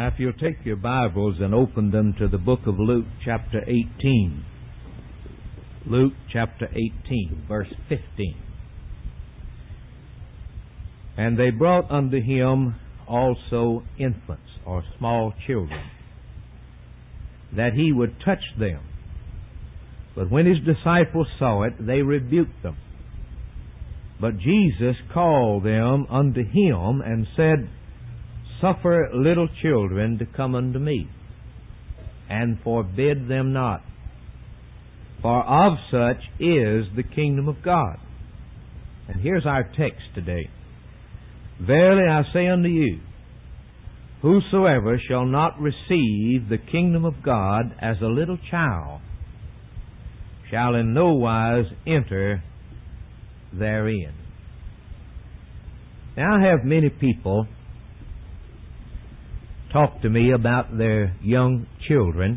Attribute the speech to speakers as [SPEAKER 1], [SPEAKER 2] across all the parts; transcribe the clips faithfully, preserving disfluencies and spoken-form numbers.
[SPEAKER 1] Now, if you'll take your Bibles and open them to the book of Luke, chapter eighteen. Luke, chapter eighteen, verse fifteen. And they brought unto him also infants, or small children, that he would touch them. But when his disciples saw it, they rebuked them. But Jesus called them unto him, and said, Suffer little children to come unto me, and forbid them not. For of such is the kingdom of God. And here's our text today. Verily I say unto you, whosoever shall not receive the kingdom of God as a little child shall in no wise enter therein. Now, I have many people talk to me about their young children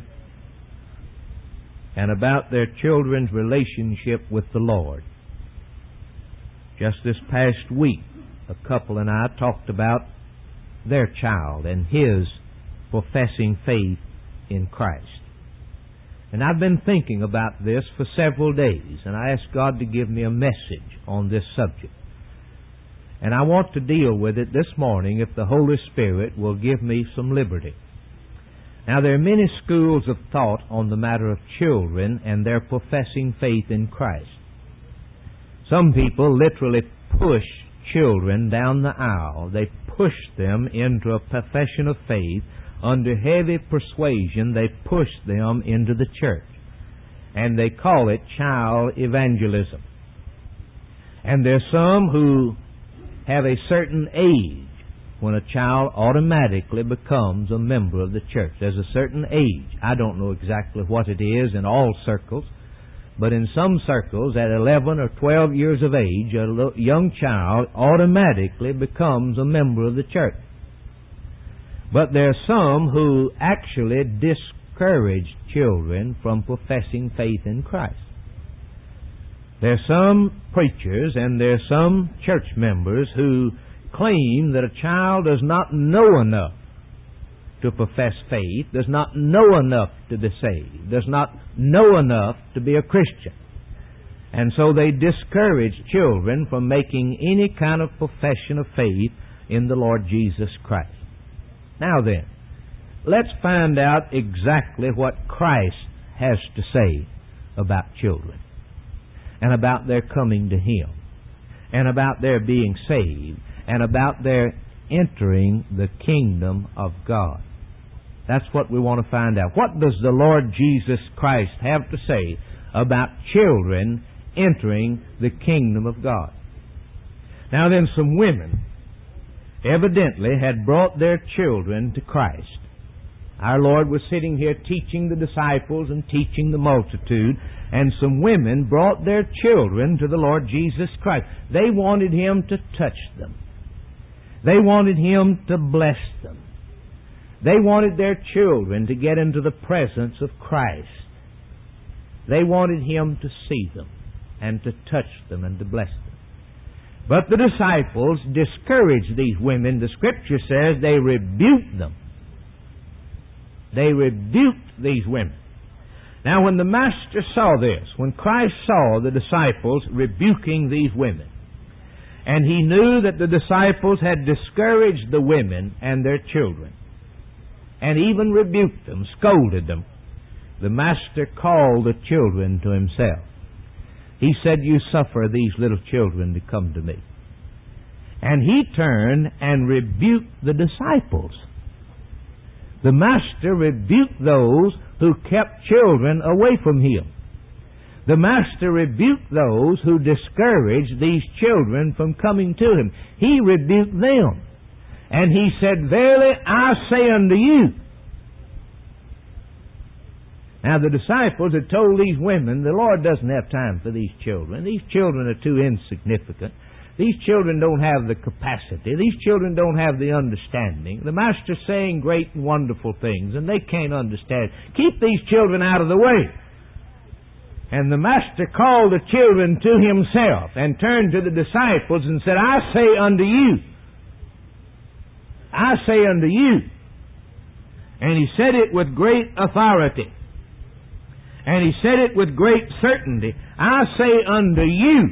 [SPEAKER 1] and about their children's relationship with the Lord. Just this past week, a couple and I talked about their child and his professing faith in Christ. And I've been thinking about this for several days, and I asked God to give me a message on this subject. And I want to deal with it this morning if the Holy Spirit will give me some liberty. Now, there are many schools of thought on the matter of children and their professing faith in Christ. Some people literally push children down the aisle. They push them into a profession of faith. Under heavy persuasion, they push them into the church. And they call it child evangelism. And there's some who have a certain age when a child automatically becomes a member of the church. There's a certain age. I don't know exactly what it is in all circles, but in some circles, at eleven or twelve years of age, a young child automatically becomes a member of the church. But there are some who actually discourage children from professing faith in Christ. There are some preachers and there are some church members who claim that a child does not know enough to profess faith, does not know enough to be saved, does not know enough to be a Christian. And so they discourage children from making any kind of profession of faith in the Lord Jesus Christ. Now then, let's find out exactly what Christ has to say about children, and about their coming to Him, and about their being saved, and about their entering the kingdom of God. That's what we want to find out. What does the Lord Jesus Christ have to say about children entering the kingdom of God? Now then, some women evidently had brought their children to Christ. Our Lord was sitting here teaching the disciples and teaching the multitude, and some women brought their children to the Lord Jesus Christ. They wanted Him to touch them. They wanted Him to bless them. They wanted their children to get into the presence of Christ. They wanted Him to see them and to touch them and to bless them. But the disciples discouraged these women. The Scripture says they rebuked them. They rebuked these women. Now, when the Master saw this, when Christ saw the disciples rebuking these women, and He knew that the disciples had discouraged the women and their children, and even rebuked them, scolded them, the Master called the children to Himself. He said, You suffer these little children to come to me. And He turned and rebuked the disciples. The Master rebuked those who kept children away from Him. The Master rebuked those who discouraged these children from coming to Him. He rebuked them. And He said, Verily I say unto you. Now the disciples had told these women, the Lord doesn't have time for these children. These children are too insignificant. These children don't have the capacity. These children don't have the understanding. The Master's saying great and wonderful things, and they can't understand. Keep these children out of the way. And the Master called the children to Himself and turned to the disciples and said, I say unto you, I say unto you, And he said it with great authority. And he said it with great certainty. I say unto you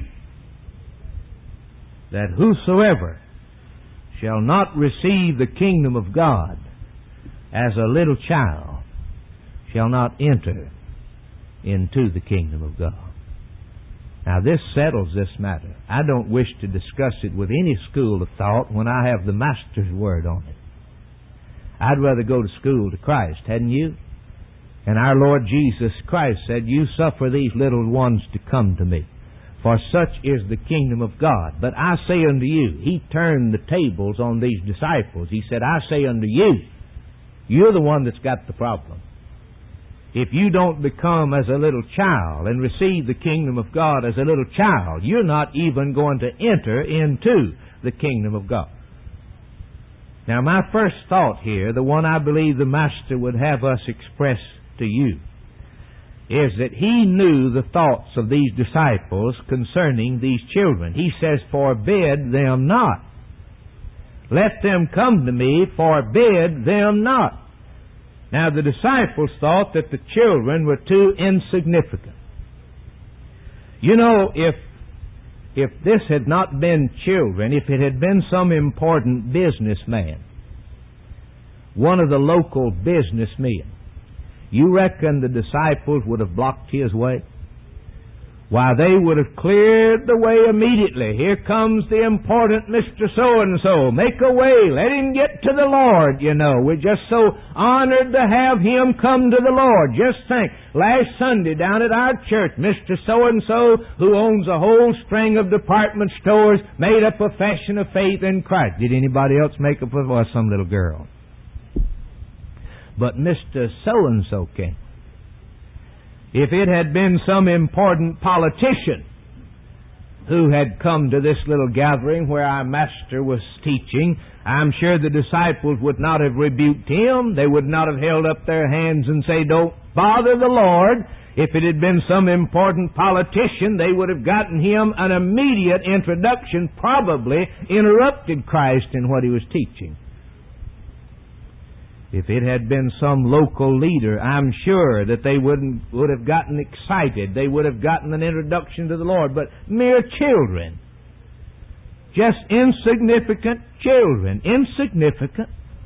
[SPEAKER 1] that whosoever shall not receive the kingdom of God as a little child shall not enter into the kingdom of God. Now this settles this matter. I don't wish to discuss it with any school of thought when I have the Master's word on it. I'd rather go to school to Christ, hadn't you? And our Lord Jesus Christ said, you suffer these little ones to come to me, for such is the kingdom of God. But I say unto you, he turned the tables on these disciples. He said, I say unto you, you're the one that's got the problem. If you don't become as a little child and receive the kingdom of God as a little child, you're not even going to enter into the kingdom of God. Now, my first thought here, the one I believe the Master would have us express to you, is that he knew the thoughts of these disciples concerning these children. He says, forbid them not. Let them come to me, forbid them not. Now, the disciples thought that the children were too insignificant. You know, if if this had not been children, if it had been some important businessman, one of the local businessmen, you reckon the disciples would have blocked his way? Why, they would have cleared the way immediately. Here comes the important Mister So-and-so. Make a way. Let him get to the Lord, you know. We're just so honored to have him come to the Lord. Just think, last Sunday down at our church, Mister So-and-so, who owns a whole string of department stores, made a profession of faith in Christ. Did anybody else make a profession? Well, some little girl. But Mister So-and-so came. If it had been some important politician who had come to this little gathering where our Master was teaching, I'm sure the disciples would not have rebuked him. They would not have held up their hands and say, don't bother the Lord. If it had been some important politician, they would have gotten him an immediate introduction, probably interrupted Christ in what he was teaching. If it had been some local leader, I'm sure that they wouldn't would have gotten excited. They would have gotten an introduction to the Lord. But mere children, just insignificant children, insignificant.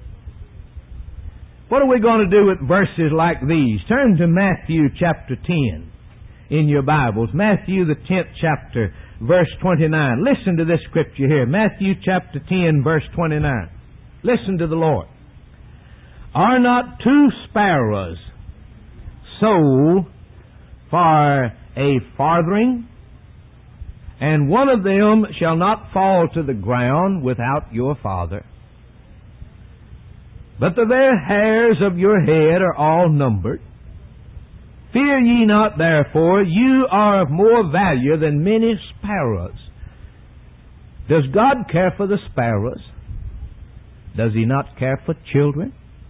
[SPEAKER 1] What are we going to do with verses like these? Turn to Matthew chapter ten in your Bibles. Matthew the tenth chapter, verse twenty-nine. Listen to this scripture here. Matthew chapter ten, verse twenty-nine. Listen to the Lord. Are not two sparrows sold for a farthing? And one of them shall not fall to the ground without your Father. But the very hairs of your head are all numbered. Fear ye not, therefore, you are of more value than many sparrows. Does God care for the sparrows? Does He not care for children?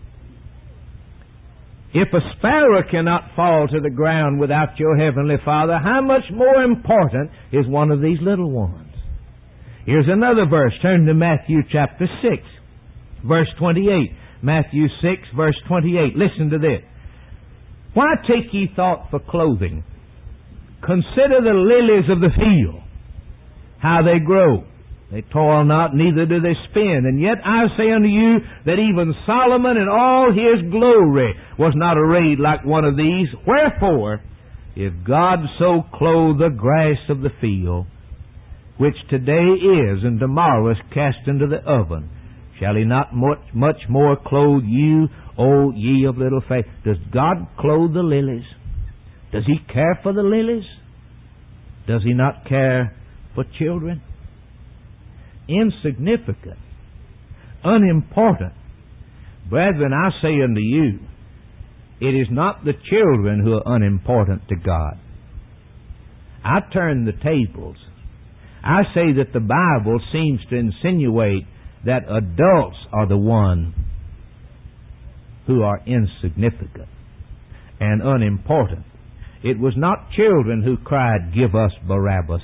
[SPEAKER 1] If a sparrow cannot fall to the ground without your heavenly Father, how much more important is one of these little ones? Here's another verse. Turn to Matthew chapter six, verse twenty-eight. Matthew six, verse twenty-eight. Listen to this. Why take ye thought for clothing? Consider the lilies of the field, how they grow. They toil not, neither do they spin. And yet I say unto you that even Solomon in all his glory was not arrayed like one of these. Wherefore, if God so clothe the grass of the field, which today is and tomorrow is cast into the oven, shall He not much, much more clothe you, O ye of little faith? Does God clothe the lilies? Does He care for the lilies? Does He not care for children? Insignificant, unimportant. Brethren, I say unto you, it is not the children who are unimportant to God. I turn the tables. I say that the Bible seems to insinuate that adults are the one who are insignificant and unimportant. It was not children who cried, give us Barabbas.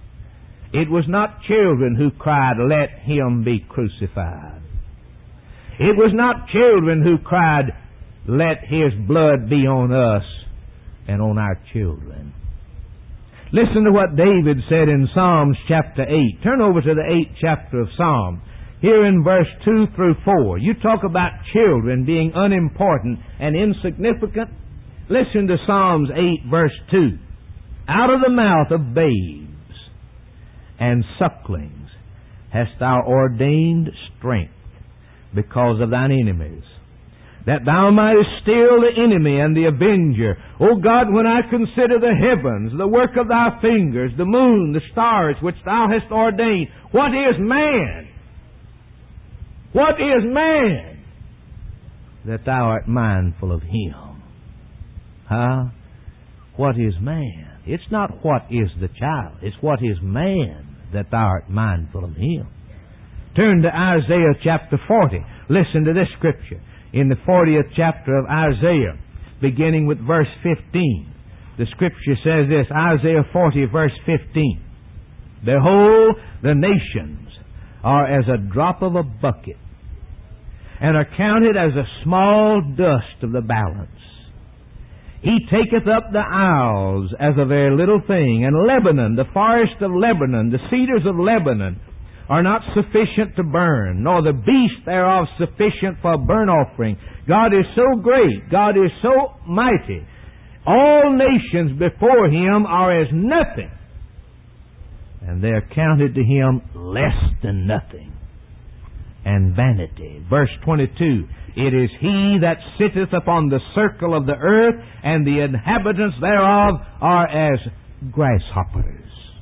[SPEAKER 1] It was not children who cried, let Him be crucified. It was not children who cried, "Let His blood be on us and on our children." Listen to what David said in Psalms chapter eight. Turn over to the eighth chapter of Psalm. Here in verse two through four. You talk about children being unimportant and insignificant. Listen to Psalms eight verse two. Out of the mouth of babes and sucklings hast thou ordained strength because of thine enemies, that thou mightest still the enemy and the avenger. O God, when I consider the heavens, the work of thy fingers, the moon, the stars, which thou hast ordained, what is man? What is man that thou art mindful of him? Huh? What is man? It's not what is the child. It's what is man that thou art mindful of him. Turn to Isaiah chapter forty. Listen to this scripture. In the fortieth chapter of Isaiah, beginning with verse fifteen, the scripture says this, Isaiah forty verse fifteen, "Behold, the nations are as a drop of a bucket, and are counted as a small dust of the balance. He taketh up the isles as a very little thing, and Lebanon, the forest of Lebanon, the cedars of Lebanon, are not sufficient to burn, nor the beast thereof sufficient for a burnt offering." God is so great, God is so mighty, all nations before Him are as nothing, and they are counted to Him less than nothing, and vanity. Verse twenty-two, "It is He that sitteth upon the circle of the earth, and the inhabitants thereof are as grasshoppers."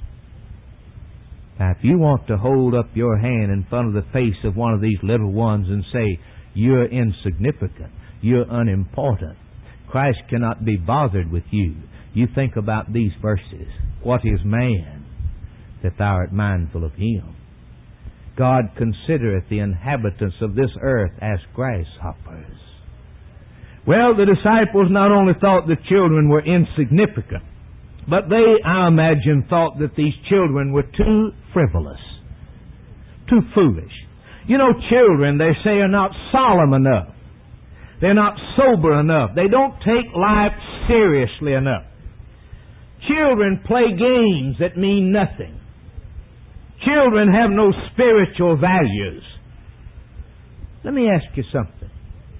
[SPEAKER 1] Now, if you want to hold up your hand in front of the face of one of these little ones and say, "You're insignificant, you're unimportant, Christ cannot be bothered with you," you think about these verses. What is man that thou art mindful of him? God considereth the inhabitants of this earth as grasshoppers. Well, the disciples not only thought the children were insignificant, but they, I imagine, thought that these children were too frivolous, too foolish. You know, children, they say, are not solemn enough. They're not sober enough. They don't take life seriously enough. Children play games that mean nothing. Children have no spiritual values. Let me ask you something.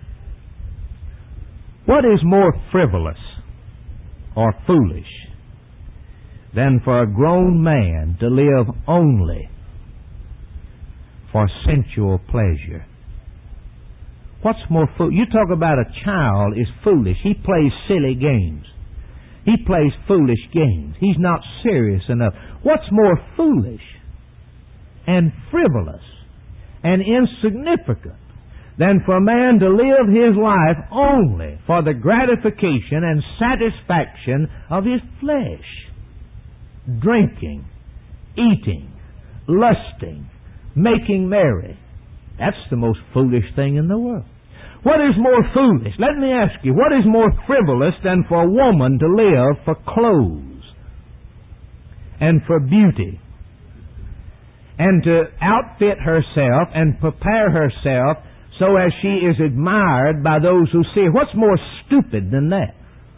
[SPEAKER 1] What is more frivolous or foolish than for a grown man to live only for sensual pleasure? What's more foolish? You talk about a child is foolish. He plays silly games. He plays foolish games. He's not serious enough. What's more foolish and frivolous and insignificant than for a man to live his life only for the gratification and satisfaction of his flesh? Drinking, eating, lusting, making merry. That's the most foolish thing in the world. What is more foolish? Let me ask you, what is more frivolous than for a woman to live for clothes and for beauty and to outfit herself and prepare herself so as she is admired by those who see her? What's more stupid than that?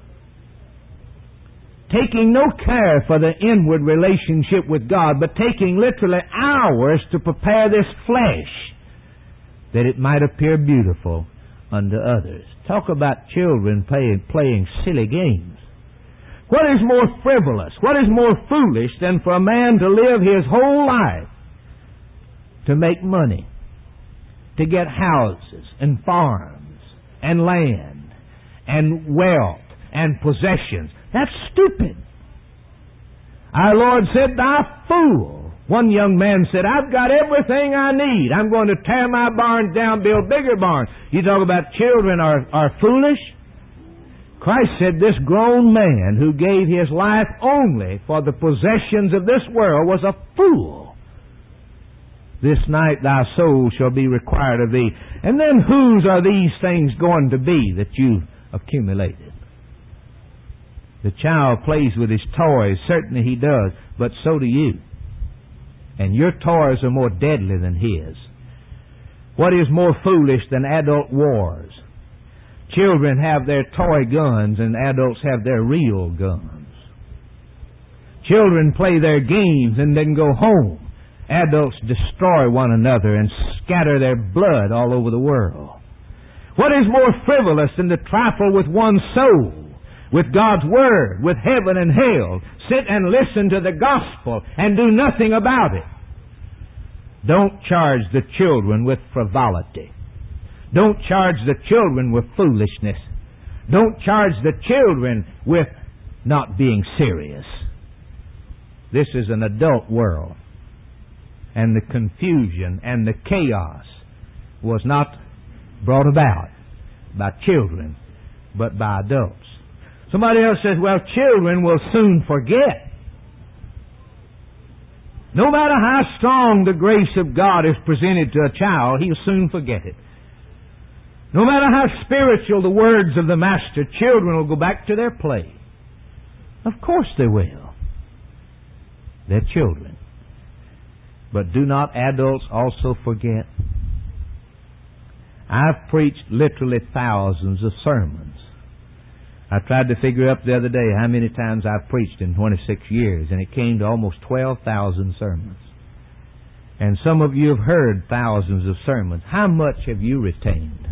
[SPEAKER 1] Taking no care for the inward relationship with God, but taking literally hours to prepare this flesh that it might appear beautiful unto others. Talk about children playing, playing silly games. What is more frivolous, what is more foolish than for a man to live his whole life to make money, to get houses and farms and land and wealth and possessions? That's stupid. Our Lord said, "Thou fool." One young man said, "I've got everything I need. I'm going to tear my barns down, build bigger barns." You talk about children are, are foolish? Christ said this grown man who gave his life only for the possessions of this world was a fool. "This night thy soul shall be required of thee." And then whose are these things going to be that you've accumulated? The child plays with his toys. Certainly he does, but so do you. And your toys are more deadly than his. What is more foolish than adult wars? Children have their toy guns and adults have their real guns. Children play their games and then go home. Adults destroy one another and scatter their blood all over the world. What is more frivolous than to trifle with one's soul, with God's Word, with heaven and hell, sit and listen to the gospel and do nothing about it? Don't charge the children with frivolity. Don't charge the children with foolishness. Don't charge the children with not being serious. This is an adult world. And the confusion and the chaos was not brought about by children, but by adults. Somebody else says, well, children will soon forget. No matter how strong the grace of God is presented to a child, he'll soon forget it. No matter how spiritual the words of the Master, children will go back to their play. Of course they will. They're children. But do not adults also forget? I've preached literally thousands of sermons. I tried to figure up the other day how many times I've preached in twenty-six years, and it came to almost twelve thousand sermons. And some of you have heard thousands of sermons. How much have you retained?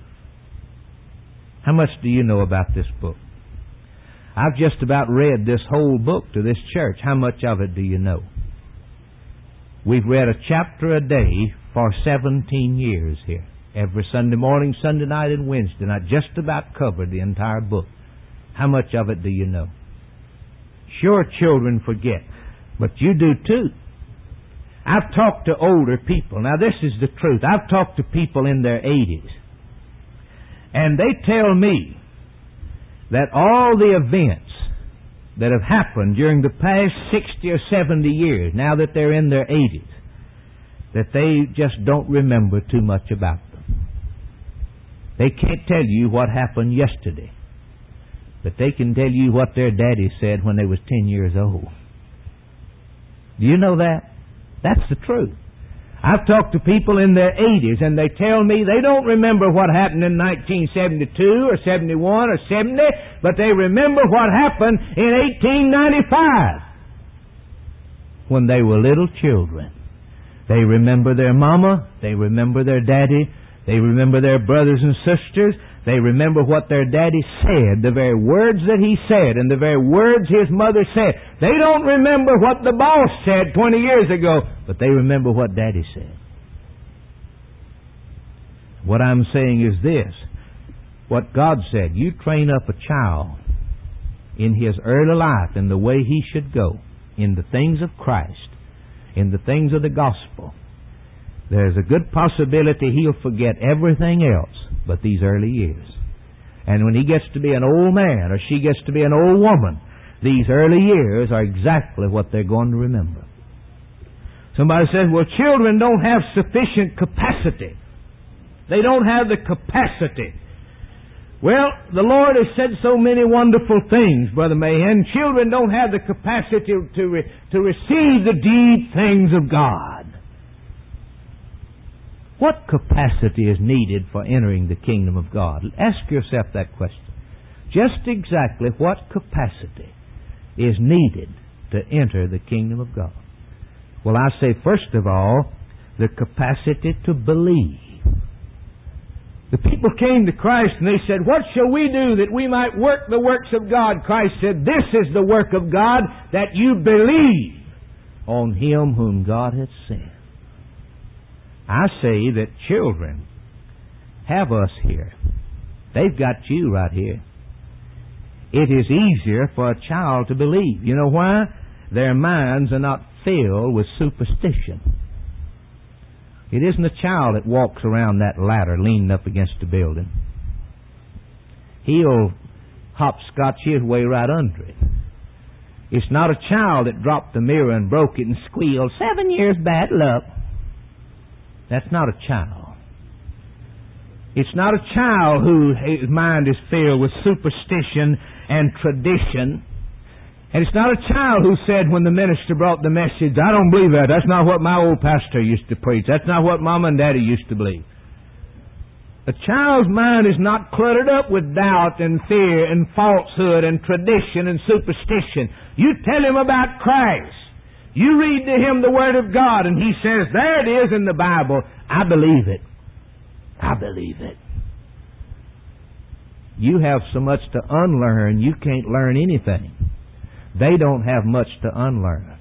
[SPEAKER 1] How much do you know about this book? I've just about read this whole book to this church. How much of it do you know? We've read a chapter a day for seventeen years here. Every Sunday morning, Sunday night, and Wednesday night. Just about covered the entire book. How much of it do you know? Sure, children forget, but you do too. I've talked to older people. Now, this is the truth. I've talked to people in their eighties. And they tell me that all the events that have happened during the past sixty or seventy years, now that they're in their eighties, that they just don't remember too much about them. They can't tell you what happened yesterday, but they can tell you what their daddy said when they was ten years old. Do you know that? That's the truth. I've talked to people in their eighties, and they tell me they don't remember what happened in nineteen seventy-two or seventy-one or seventy, but they remember what happened in eighteen ninety-five when they were little children. They remember their mama, they remember their daddy, they remember their brothers and sisters, they remember what their daddy said, the very words that he said, and the very words his mother said. They don't remember what the boss said twenty years ago, but they remember what daddy said. What I'm saying is this. What God said, you train up a child in his early life in the way he should go, in the things of Christ, in the things of the gospel. There's a good possibility he'll forget everything else but these early years. And when he gets to be an old man or she gets to be an old woman, these early years are exactly what they're going to remember. Somebody says, well, children don't have sufficient capacity. They don't have the capacity. Well, the Lord has said so many wonderful things, Brother Mahan. Children don't have the capacity to, re- to receive the deep things of God. What capacity is needed for entering the kingdom of God? Ask yourself that question. Just exactly what capacity is needed to enter the kingdom of God? Well, I say, first of all, the capacity to believe. The people came to Christ and they said, what shall we do that we might work the works of God? Christ said, this is the work of God, that you believe on Him whom God hath sent. I say that children have us here. They've got you right here. It is easier for a child to believe. You know why? Their minds are not filled with superstition. It isn't a child that walks around that ladder leaning up against a building. He'll hopscotch his way right under it. It's not a child that dropped the mirror and broke it and squealed, seven years bad luck. That's not a child. It's not a child whose mind is filled with superstition and tradition. And it's not a child who said when the minister brought the message, I don't believe that. That's not what my old pastor used to preach. That's not what Mama and Daddy used to believe. A child's mind is not cluttered up with doubt and fear and falsehood and tradition and superstition. You tell him about Christ. You read to him the Word of God, and he says, there it is in the Bible. I believe it. I believe it. You have so much to unlearn, you can't learn anything. They don't have much to unlearn.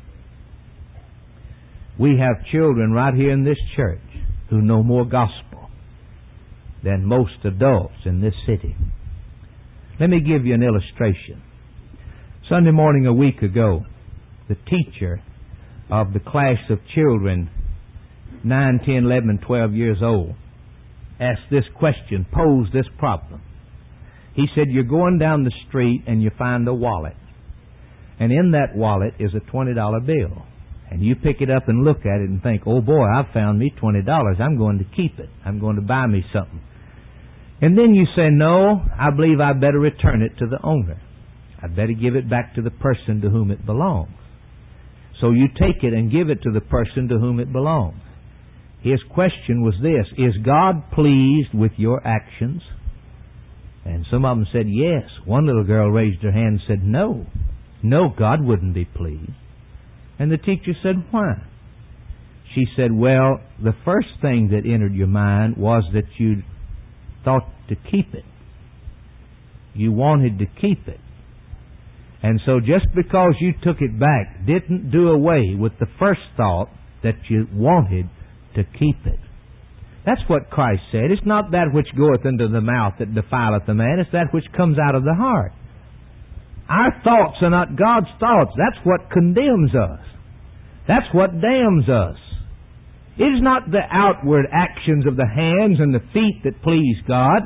[SPEAKER 1] We have children right here in this church who know more gospel than most adults in this city. Let me give you an illustration. Sunday morning a week ago, the teacher of the class of children, nine, ten, eleven, and twelve years old, asked this question, posed this problem. He said, you're going down the street and you find a wallet. And in that wallet is a twenty dollar bill. And you pick it up and look at it and think, oh boy, I've found me twenty dollars. I'm going to keep it. I'm going to buy me something. And then you say, no, I believe I'd better return it to the owner. I'd better give it back to the person to whom it belongs. So you take it and give it to the person to whom it belongs. His question was this, is God pleased with your actions? And some of them said yes. One little girl raised her hand and said no. No, God wouldn't be pleased. And the teacher said, why? She said, well, the first thing that entered your mind was that you thought to keep it. You wanted to keep it. And so just because you took it back didn't do away with the first thought that you wanted to keep it. That's what Christ said. It's not that which goeth into the mouth that defileth the man. It's that which comes out of the heart. Our thoughts are not God's thoughts. That's what condemns us. That's what damns us. It is not the outward actions of the hands and the feet that please God.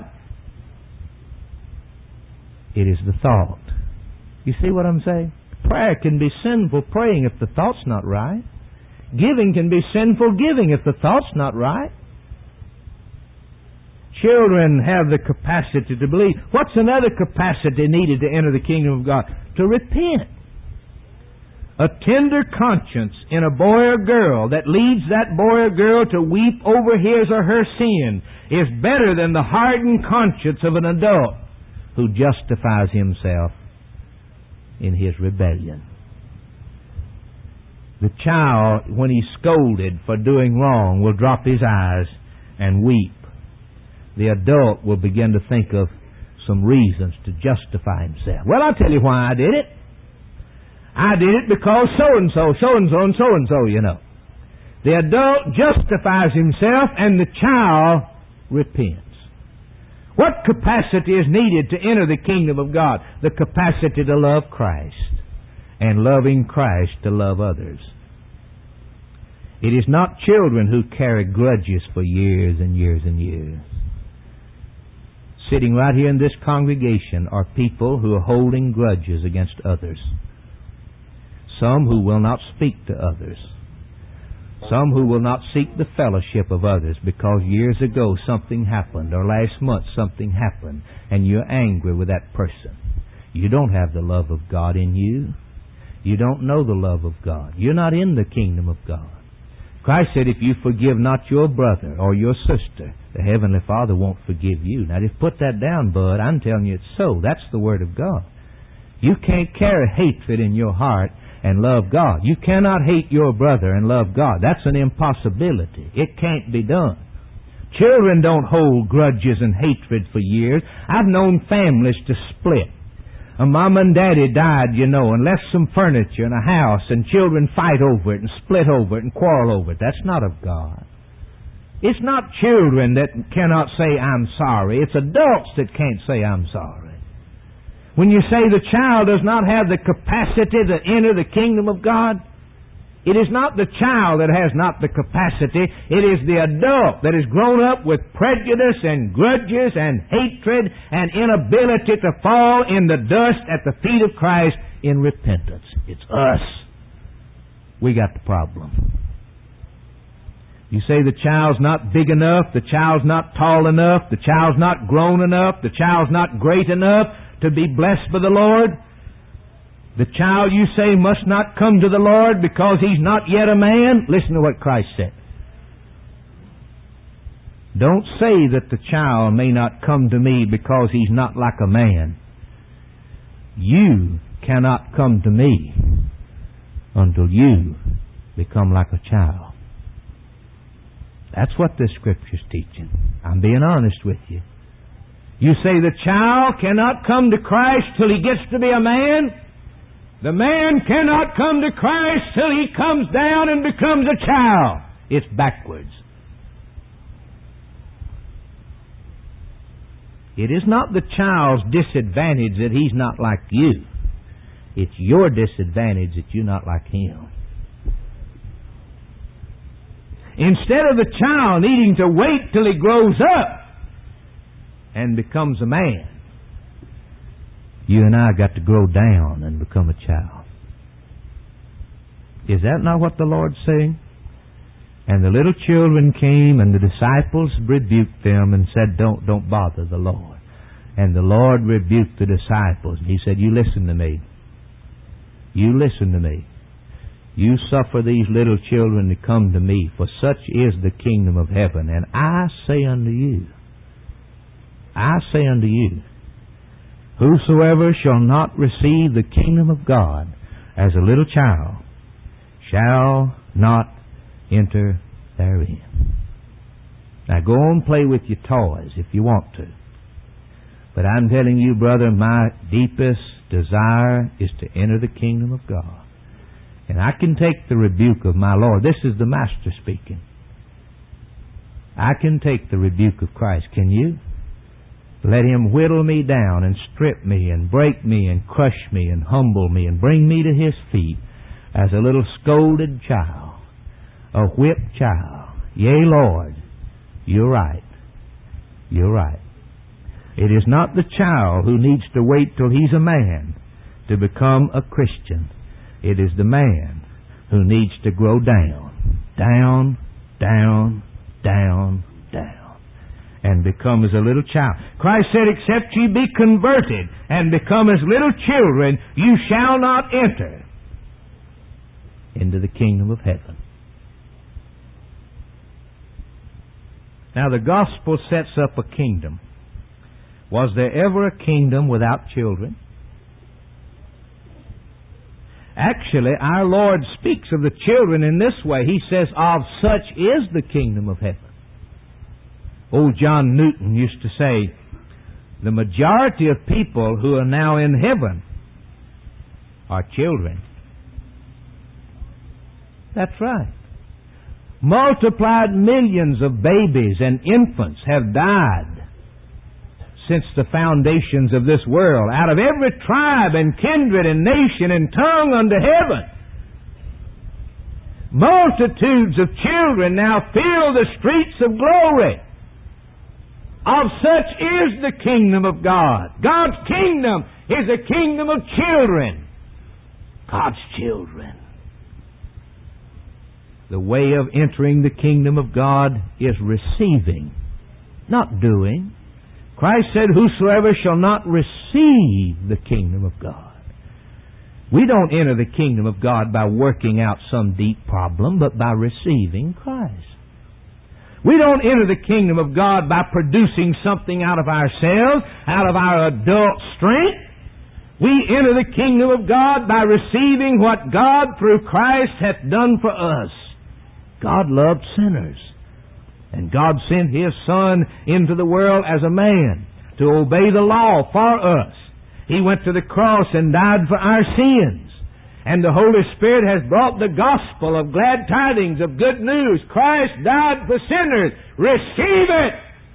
[SPEAKER 1] It is the thought. You see what I'm saying? Prayer can be sinful praying if the thought's not right. Giving can be sinful giving if the thought's not right. Children have the capacity to believe. What's another capacity needed to enter the kingdom of God? To repent. A tender conscience in a boy or girl that leads that boy or girl to weep over his or her sin is better than the hardened conscience of an adult who justifies himself in his rebellion. The child, when he's scolded for doing wrong, will drop his eyes and weep. The adult will begin to think of some reasons to justify himself. Well, I'll tell you why I did it. I did it because so-and-so, so-and-so, and so-and-so, you know. The adult justifies himself and the child repents. What capacity is needed to enter the kingdom of God? The capacity to love Christ and loving Christ to love others. It is not children who carry grudges for years and years and years. Sitting right here in this congregation are people who are holding grudges against others. Some who will not speak to others. Some who will not seek the fellowship of others because years ago something happened or last month something happened and you're angry with that person. You don't have the love of God in you. You don't know the love of God. You're not in the kingdom of God. Christ said, if you forgive not your brother or your sister, the Heavenly Father won't forgive you. Now just put that down, bud. I'm telling you it's so. That's the Word of God. You can't carry hatred in your heart and love God. You cannot hate your brother and love God. That's an impossibility. It can't be done. Children don't hold grudges and hatred for years. I've known families to split. A mom and daddy died, you know, and left some furniture in a house, and children fight over it and split over it and quarrel over it. That's not of God. It's not children that cannot say, I'm sorry. It's adults that can't say, I'm sorry. When you say the child does not have the capacity to enter the kingdom of God, it is not the child that has not the capacity. It is the adult that has grown up with prejudice and grudges and hatred and inability to fall in the dust at the feet of Christ in repentance. It's us. We got the problem. You say the child's not big enough, the child's not tall enough, the child's not grown enough, the child's not great enough to be blessed by the Lord. The child, you say, must not come to the Lord because he's not yet a man. Listen to what Christ said. Don't say that the child may not come to me because he's not like a man. You cannot come to me until you become like a child. That's what this Scripture's teaching. I'm being honest with you. You say the child cannot come to Christ till he gets to be a man. The man cannot come to Christ till he comes down and becomes a child. It's backwards. It is not the child's disadvantage that he's not like you. It's your disadvantage that you're not like him. Instead of the child needing to wait till he grows up and becomes a man, you and I got to grow down and become a child. Is that not what the Lord's saying? And the little children came, and the disciples rebuked them and said, Don't, don't bother the Lord. And the Lord rebuked the disciples. He said, You listen to me. You listen to me. You suffer these little children to come to me, for such is the kingdom of heaven. And I say unto you, I say unto you, whosoever shall not receive the kingdom of God as a little child shall not enter therein. Now go on and play with your toys if you want to. But I'm telling you, brother, my deepest desire is to enter the kingdom of God. And I can take the rebuke of my Lord. This is the Master speaking. I can take the rebuke of Christ. Can you? Let Him whittle me down and strip me and break me and crush me and humble me and bring me to His feet as a little scolded child, a whipped child. Yea, Lord, you're right. You're right. It is not the child who needs to wait till he's a man to become a Christian. It is the man who needs to grow down, down, down, down, down, and become as a little child. Christ said, except ye be converted and become as little children, you shall not enter into the kingdom of heaven. Now the gospel sets up a kingdom. Was there ever a kingdom without children? Actually, our Lord speaks of the children in this way. He says, of such is the kingdom of heaven. Old John Newton used to say, the majority of people who are now in heaven are children. That's right. Multiplied millions of babies and infants have died since the foundations of this world, out of every tribe and kindred and nation and tongue under heaven. Multitudes of children now fill the streets of glory. Of such is the kingdom of God. God's kingdom is a kingdom of children. God's children. The way of entering the kingdom of God is receiving, not doing. Christ said, whosoever shall not receive the kingdom of God. We don't enter the kingdom of God by working out some deep problem, but by receiving Christ. We don't enter the kingdom of God by producing something out of ourselves, out of our adult strength. We enter the kingdom of God by receiving what God through Christ hath done for us. God loved sinners. And God sent His Son into the world as a man to obey the law for us. He went to the cross and died for our sins. And the Holy Spirit has brought the gospel of glad tidings of good news. Christ died for sinners. Receive it!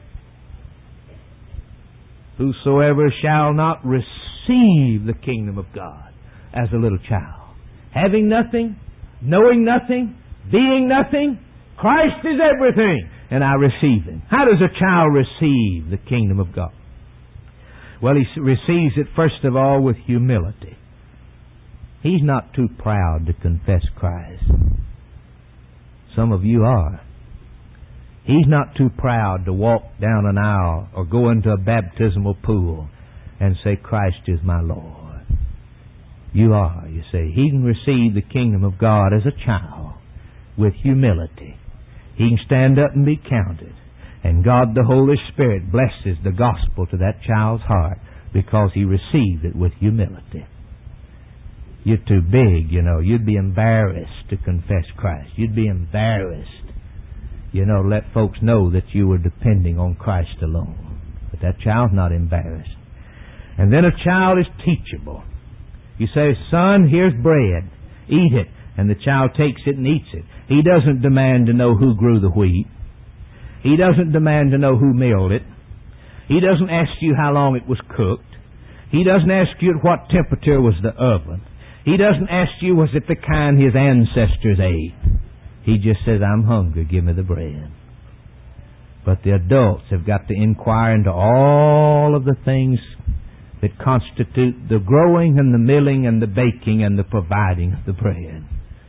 [SPEAKER 1] Whosoever shall not receive the kingdom of God as a little child, having nothing, knowing nothing, being nothing, Christ is everything. And I receive Him. How does a child receive the kingdom of God? Well, he receives it first of all with humility. He's not too proud to confess Christ. Some of you are. He's not too proud to walk down an aisle or go into a baptismal pool and say, Christ is my Lord. You are, you say. He can receive the kingdom of God as a child with humility. He can stand up and be counted. And God the Holy Spirit blesses the gospel to that child's heart because he received it with humility. You're too big, you know. You'd be embarrassed to confess Christ. You'd be embarrassed, you know, let folks know that you were depending on Christ alone. But that child's not embarrassed. And then a child is teachable. You say, son, here's bread. Eat it. And the child takes it and eats it. He doesn't demand to know who grew the wheat. He doesn't demand to know who milled it. He doesn't ask you how long it was cooked. He doesn't ask you at what temperature was the oven. He doesn't ask you, was it the kind his ancestors ate? He just says, I'm hungry, give me the bread. But the adults have got to inquire into all of the things that constitute the growing and the milling and the baking and the providing of the bread.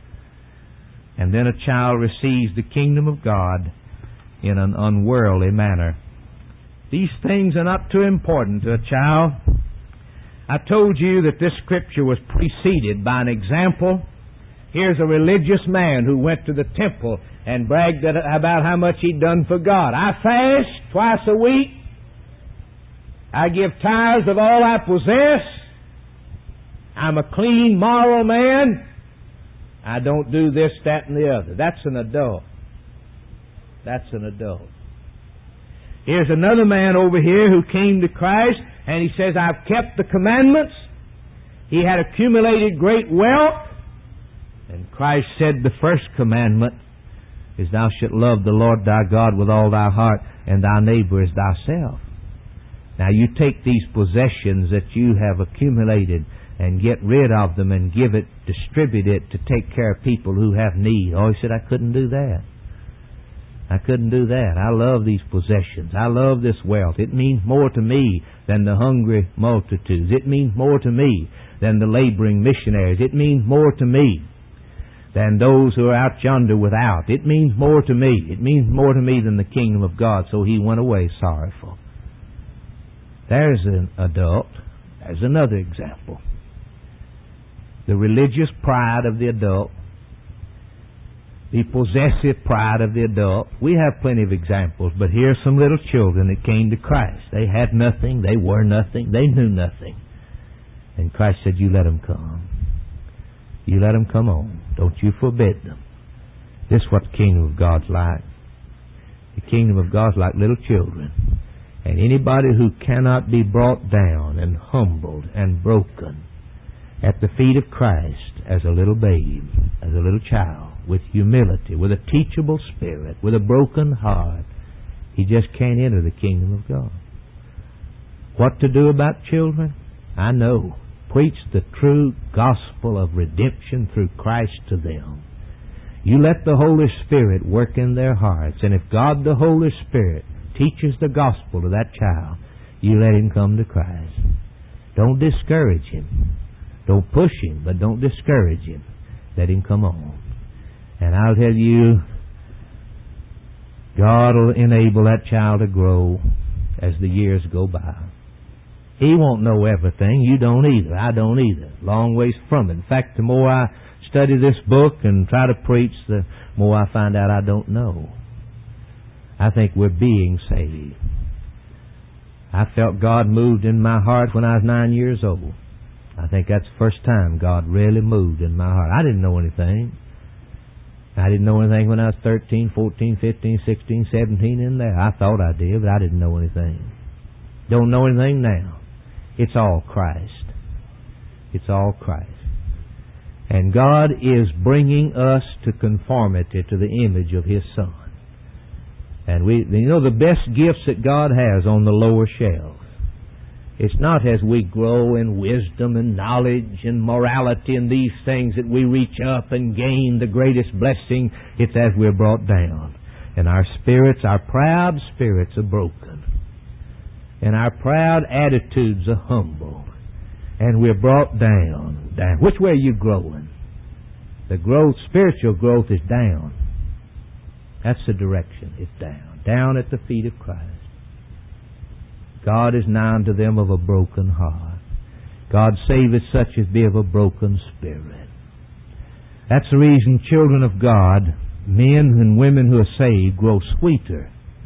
[SPEAKER 1] And then a child receives the kingdom of God in an unworldly manner. These things are not too important to a child. I told you that this scripture was preceded by an example. Here's a religious man who went to the temple and bragged about how much he'd done for God. I fast twice a week. I give tithes of all I possess. I'm a clean, moral man. I don't do this, that, and the other. That's an adult. That's an adult. Here's another man over here who came to Christ, and he says, I've kept the commandments. He had accumulated great wealth. And Christ said, the first commandment is, thou shalt love the Lord thy God with all thy heart, and thy neighbor as thyself. Now you take these possessions that you have accumulated and get rid of them and give it, distribute it to take care of people who have need. Oh, he said, I couldn't do that. I couldn't do that. I love these possessions. I love this wealth. It means more to me than the hungry multitudes. It means more to me than the laboring missionaries. It means more to me than those who are out yonder without. It means more to me. It means more to me than the kingdom of God. So he went away sorrowful. There's an adult. There's another example. The religious pride of the adult. The possessive pride of the adult. We have plenty of examples, but here's some little children that came to Christ. They had nothing. They were nothing. They knew nothing. And Christ said, you let them come. You let them come on. Don't you forbid them. This is what the kingdom of God's like. The kingdom of God's like little children. And anybody who cannot be brought down and humbled and broken at the feet of Christ as a little babe, as a little child, with humility, with a teachable spirit, with a broken heart, he just can't enter the kingdom of God. What to do about children? I know. Preach the true gospel of redemption through Christ to them. You let the Holy Spirit work in their hearts, and if God the Holy Spirit teaches the gospel to that child, you let him come to Christ. Don't discourage him. Don't push him, but don't discourage him. Let him come on. And I'll tell you, God will enable that child to grow as the years go by. He won't know everything. You don't either. I don't either. Long ways from it. In fact, the more I study this book and try to preach, the more I find out I don't know. I think we're being saved. I felt God moved in my heart when I was nine years old. I think that's the first time God really moved in my heart. I didn't know anything. I didn't know anything when I was thirteen, fourteen, fifteen, sixteen, seventeen in there. I thought I did, but I didn't know anything. Don't know anything now. It's all Christ. It's all Christ. And God is bringing us to conformity to the image of His Son. And we, you know, the best gifts that God has on the lower shelves. It's not as we grow in wisdom and knowledge and morality and these things that we reach up and gain the greatest blessing. It's as we're brought down. And our spirits, our proud spirits are broken. And our proud attitudes are humble. And we're brought down. down. Which way are you growing? The growth, spiritual growth is down. That's the direction. It's down. Down at the feet of Christ. God is nigh unto them of a broken heart. God saveth such as be of a broken spirit. That's the reason children of God, men and women who are saved, grow sweeter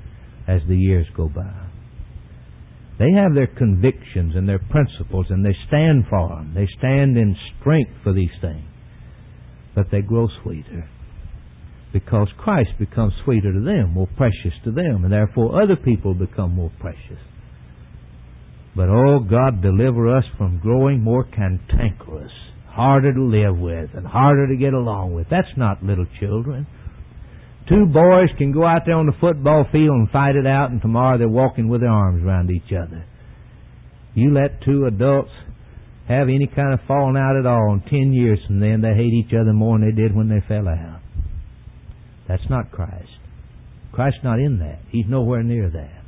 [SPEAKER 1] as the years go by. They have their convictions and their principles, and they stand for them. They stand in strength for these things. But they grow sweeter, because Christ becomes sweeter to them, more precious to them, and therefore other people become more precious. But, oh, God, deliver us from growing more cantankerous, harder to live with, and harder to get along with. That's not little children. Two boys can go out there on the football field and fight it out, and tomorrow they're walking with their arms around each other. You let two adults have any kind of falling out at all, and ten years from then they hate each other more than they did when they fell out. That's not Christ. Christ's not in that. He's nowhere near that.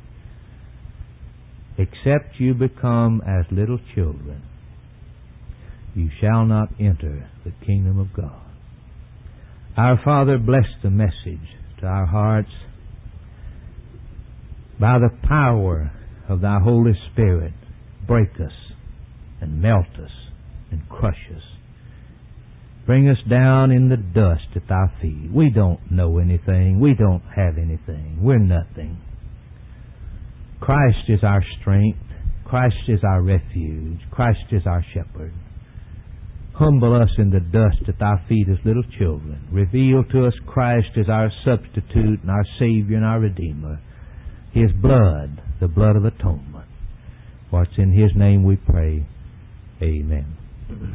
[SPEAKER 1] Except you become as little children, you shall not enter the kingdom of God. Our Father, bless the message to our hearts. By the power of Thy Holy Spirit, break us and melt us and crush us. Bring us down in the dust at Thy feet. We don't know anything. We don't have anything. We're nothing. Christ is our strength. Christ is our refuge. Christ is our shepherd. Humble us in the dust at Thy feet as little children. Reveal to us Christ as our substitute and our Savior and our Redeemer. His blood, the blood of atonement. For it's in His name we pray. Amen.